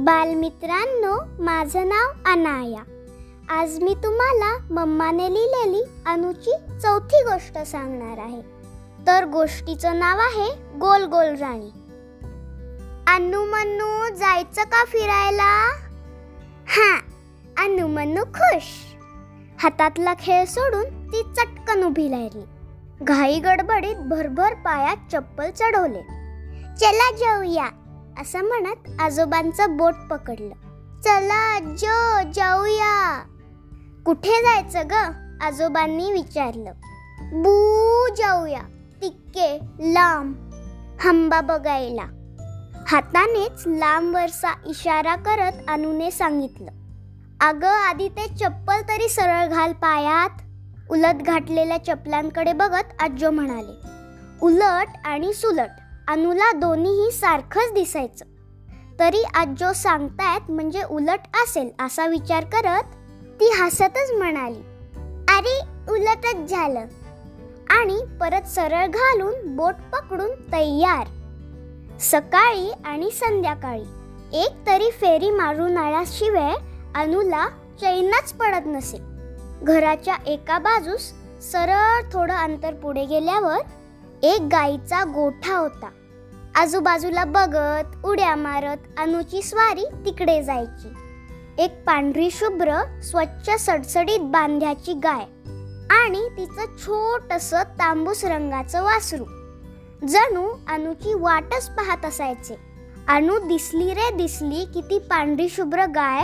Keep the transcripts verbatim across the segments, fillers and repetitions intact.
बालमित्रांनो, माझं नाव अनाया. आज मी तुम्हाला मम्माने लिहिलेली अनुची चौथी गोष्ट सांगणार आहे. तर गोष्टीचं नाव आहे गोल गोल राणी. अनु मन्नू, जायचं का फिरायला? हा. अनु मन्नू खुश. हातातला खेळ सोडून ती चटकन उभी राहिली. घाई गडबडीत भरभर पायात चप्पल चढवले. चला जाऊया असं म्हणत आजोबांचं बोट पकडलं. चला आजो, जाऊया. कुठे जायचं ग? आजोबांनी विचारलं. बू, जाऊया तिक्के लांब, हंबा बघायला. हातानेच लांबवरचा इशारा करत अनुने सांगितलं. अगं, आधी ते चप्पल तरी सरळ घाल पायात. उलट घातलेल्या चपलांकडे बघत आजो म्हणाले. उलट आणि सुलट अनुला दोन्हीही सारखंच दिसायचं. तरी आजो सांगतायत म्हणजे उलट असेल असा विचार करत ती हसतच म्हणाली, अरे उलटच झालं. आणि परत सरळ घालून बोट पकडून तयार. सकाळी आणि संध्याकाळी एक तरी फेरी मारून आल्याशिवाय अनुला चैनच पडत नसे. घराच्या एका बाजूस सरळ थोडं अंतर पुढे गेल्यावर एक गाईचा गोठा होता. आजूबाजूला बघत उड्या मारत अनुची स्वारी तिकडे जायची. एक पांढरी शुभ्र स्वच्छ सडसडीत बांध्याची गाय आणि तिचं छोटंसं तांबूस रंगाचं वासरू जणू अनुची वाटच पाहत असायचे. अनु दिसली रे दिसली की ती पांढरी शुभ्र गाय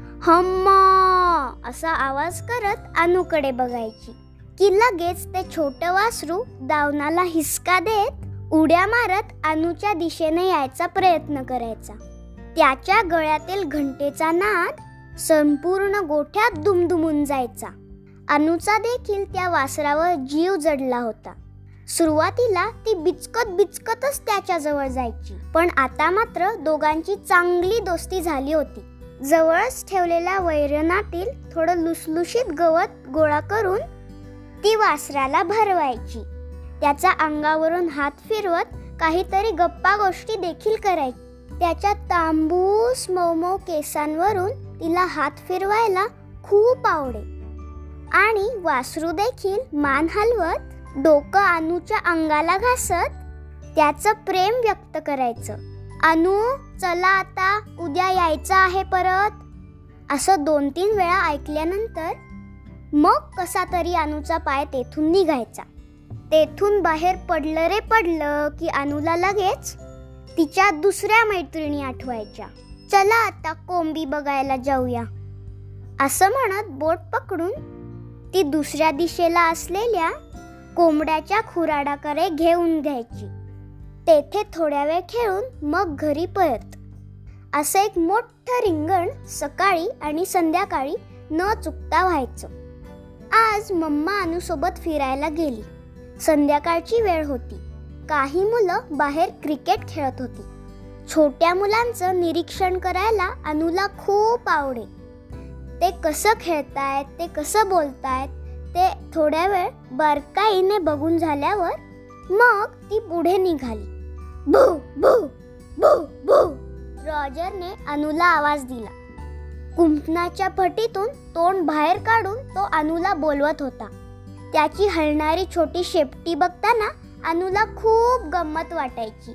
हम्मा असा आवाज करत अनुकडे बघायची की लगेच ते छोटं वासरू दावणाला हिसका देत उड्या मारत अनुच्या दिशेने यायचा प्रयत्न करायचा. त्याच्या गळ्यातील घंटेचा नाद संपूर्ण गोठ्यात दुमदुमून जायचा. अनुचा देखील त्या वासरावर जीव जडला होता. सुरुवातीला ती बिचकत बिचकतच त्याच्याजवळ जायची, पण आता मात्र दोघांची चांगली दोस्ती झाली होती. जवळच ठेवलेल्या वैरणातील थोडं लुसलुशीत गवत गोळा करून ती वासराला भरवायची. त्याच्या अंगावरून हात फिरवत काहीतरी गप्पा गोष्टी देखील करायची. त्याच्या तांबूस मौमौ केसांवरून तिला हात फिरवायला खूप आवडे आणि वासरू देखील मान हलवत डोकं अनुच्या अंगाला घासत त्याचं प्रेम व्यक्त करायचं. अनु, चला आता, उद्या यायचं आहे परत. असं दोन तीन वेळा ऐकल्यानंतर मग कसा तरी अनुचा पाय तेथून निघायचा. तेथून बाहेर पडलं रे पडलं की अनुला लगेच तिच्या दुसऱ्या मैत्रिणी आठवायच्या. चला आता कोंबी बघायला जाऊया असं म्हणत बोट पकडून ती दुसऱ्या दिशेला असलेल्या कोंबड्याच्या खुराडाकडे घेऊन घ्यायची. तेथे थोड्या वेळ खेळून मग घरी परत. असं एक मोठं रिंगण सकाळी आणि संध्याकाळी न चुकता व्हायचं. आज मम्मा अनुसोबत फिरायला गेली. संध्याकाळची वेळ होती. काही मुलं बाहेर क्रिकेट खेळत होती. छोट्या मुलांचं निरीक्षण करायला अनुला खूप आवडे. ते कसं खेळतायत, ते कसं बोलतायत ते थोड्या वेळ बारकाईने बघून झाल्यावर मग ती पुढे निघाली. भू भू भू भू. रॉजरने अनुला आवाज दिला. कुंपणाच्या फटीतून तोंड बाहेर काढून तो अनुला बोलवत होता. त्याची हलणारी छोटी शेपटी बघताना अनुला खूप गंमत वाटायची.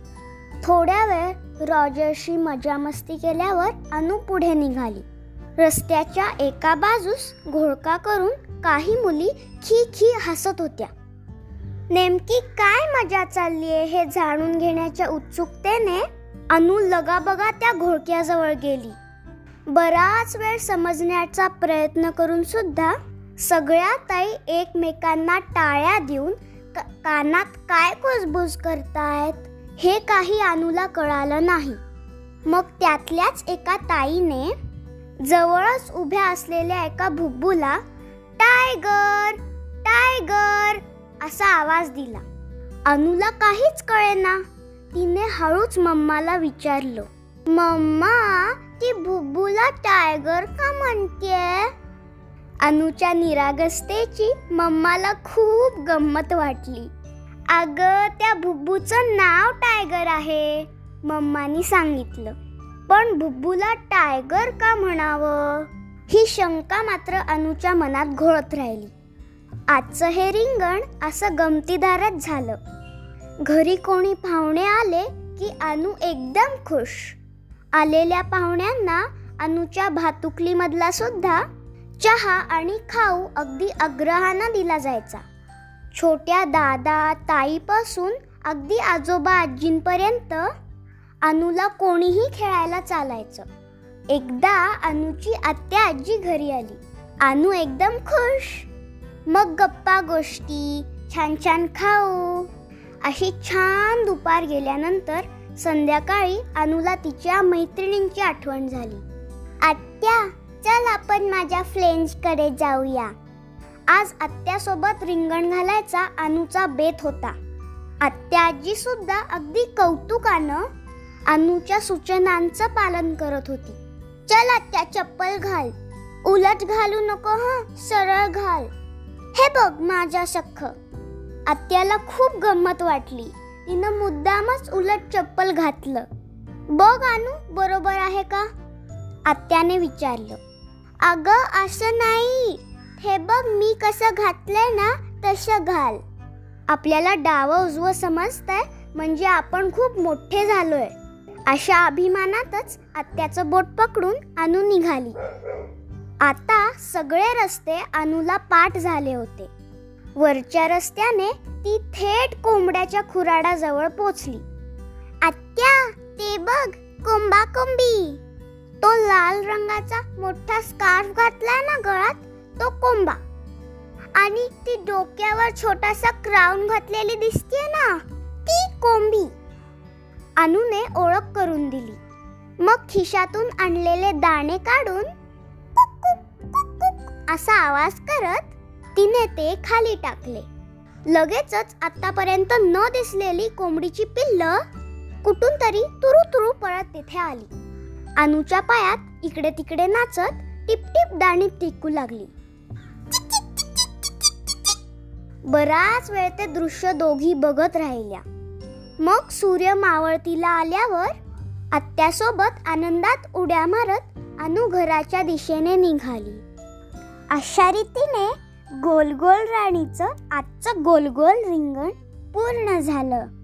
थोड्या वेळ रॉजरशी मजा मस्ती केल्यावर अनु पुढे निघाली. रस्त्याच्या एका बाजूस घोळका करून काही मुली खी खी हसत होत्या. नेमकी काय मजा चाललीये हे जाणून घेण्याच्या उत्सुकतेने अनु लगाबगा त्या घोळक्याजवळ गेली. बराच वेळ समजण्याचा प्रयत्न करून सुद्धा सगळ्या ताई एकमेकांना टाळ्या देऊन कानात काय कुजबुज करतायत हे काही अनुला कळालं नाही. मग त्यातल्याच एका ताईने जवळच उभ्या असलेल्या एका भुब्बूला टायगर टायगर असा आवाज दिला. अनुला काहीच कळेना. तिने हळूच मम्माला विचारलं, मम्मा, ती भुब्बूला टायगर का म्हणतेय? अनुच्या निरागसतेची मम्माला खूप गंमत वाटली. अगं, त्या भुब्बूचं नाव टायगर आहे, मम्मानी सांगितलं. पण बुब्बूला टायगर का म्हणावं ही शंका मात्र अनुच्या मनात घोळत राहिली. आजचं हे रिंगण असं गमतीदारच झालं. घरी कोणी पाहुणे आले की अनु एकदम खुश. आलेल्या पाहुण्यांना अनुच्या भातुकलीमधला सुद्धा चहा आणि खाऊ अगदी आग्रहानं दिला जायचा. छोट्या दादा ताईपासून अगदी आजोबा आजींपर्यंत अनुला कोणीही खेळायला चालायचं. एकदा अनुची आत्या आजी घरी आली. अनु एकदम खुश. मग गप्पा गोष्टी, छान छान खाऊ. अशी छान दुपार गेल्यानंतर संध्याकाळी अनुला तिच्या मैत्रिणींची आठवण झाली. आत्या, चल आपण माझ्या फ्रेंड्सकडे जाऊया. आज आत्यासोबत रिंगण घालायचा अनुचा बेत होता. आत्या आजी सुद्धा अगदी कौतुकानं अनुच्या सूचनांचं पालन करत होती. चल आत्या, चप्पल घाल. उलट घालू नको हं, सरळ घाल. हे बघ माझ्या सख्ख. आत्याला खूप गंमत वाटली. तिनं मुद्दामच उलट चप्पल घातलं. बघ अनु, बरोबर आहे का? आत्याने विचारलं. अगं असं नाही, हे बघ मी कसं घातलंय ना तसं घाल. आपल्याला डावं उजवं समजतंय म्हणजे आपण खूप मोठे झालोय. अशा अभिमानातच आत्याचं बोट पकडून अनु निघाली. आता सगळे रस्ते अनुला पाठ झाले होते. वरच्या रस्त्याने ती थेट कोंबड्याच्या खुराडाजवळ पोचली. आत्या, ते बघ कोंबा कोंबी. तो लाल रंगाचा मोठा स्कार्फ घातलाय ना गळ्यात, तो कोंबा. आणि ती डोक्यावर छोटासा क्राउन घातलेली दिसतेय ना, ती कोंबी. अनुने ओळख करून दिली. मग खिशातून आणलेले दाणे काढून कुक कुक कुक कुक असा आवाज करत तिने ते खाली टाकले. लगेचच आतापर्यंत न दिसलेली कोंबडीची पिल्लं कुठून तरी तुरु तुरु पळत तिथे आली. अनुच्या पायात इकडे तिकडे नाचत टिपटिप दाणे टिकू लागली. बराच वेळ ते दृश्य दोघी बघत राहिल्या. मग सूर्य मावळतीला आल्यावर आत्यासोबत आनंदात उड्या मारत अनु घराच्या दिशेने निघाली. अशा रीतीने गोल गोल राणीचं आजचं गोल गोल रिंगण पूर्ण झालं.